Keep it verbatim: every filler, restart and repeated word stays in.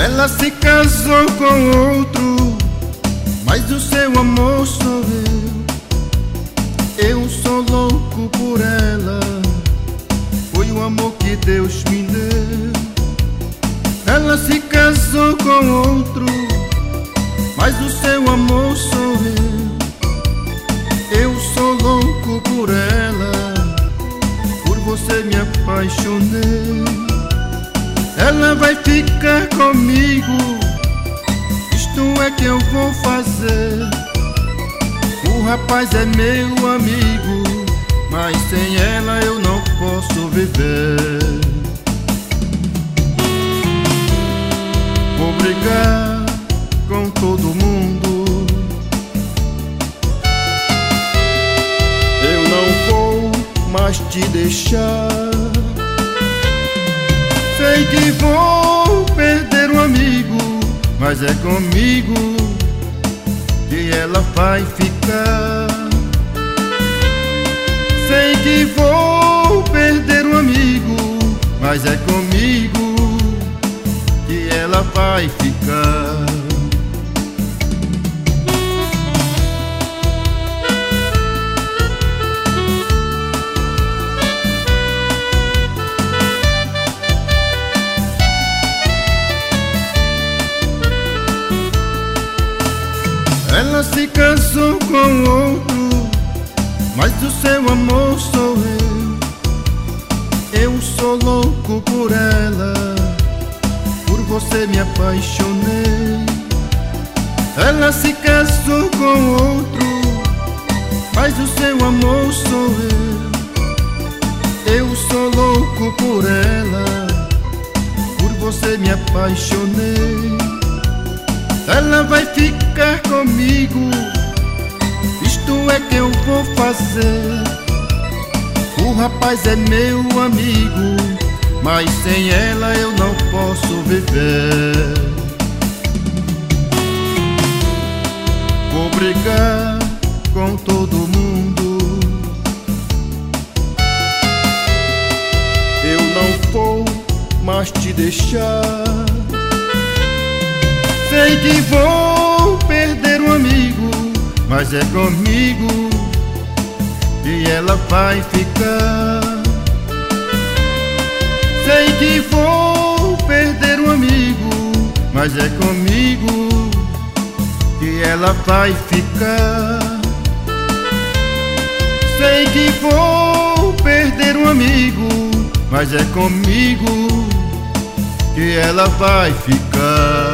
Ela se casou com outro, mas o seu amor sou eu. Eu sou louco por ela, foi o amor que Deus me deu. Ela se casou com outro, mas o seu amor sou eu. Eu sou louco por ela, por você me apaixonei. Ela vai ficar comigo, isto é que eu vou fazer. O rapaz é meu amigo, mas sem ela eu não posso viver. Vou brigar com todo mundo, eu não vou mais te deixar. Sei que vou perder um amigo, mas é comigo que ela vai ficar. Sei que vou perder um amigo, mas é comigo que ela vai ficar. Ela se casou com outro, mas o seu amor sou eu. Eu sou louco por ela, por você me apaixonei. Ela se casou com outro, mas o seu amor sou eu. Eu sou louco por ela, por você me apaixonei. Ela vai ficar comigo, isto é que eu vou fazer. O rapaz é meu amigo, mas sem ela eu não posso viver. Vou brigar com todo mundo, eu não vou mais te deixar. Sei que vou perder um amigo, mas é comigo que ela vai ficar. Sei que vou perder um amigo, mas é comigo que ela vai ficar. Sei que vou perder um amigo, mas é comigo que ela vai ficar.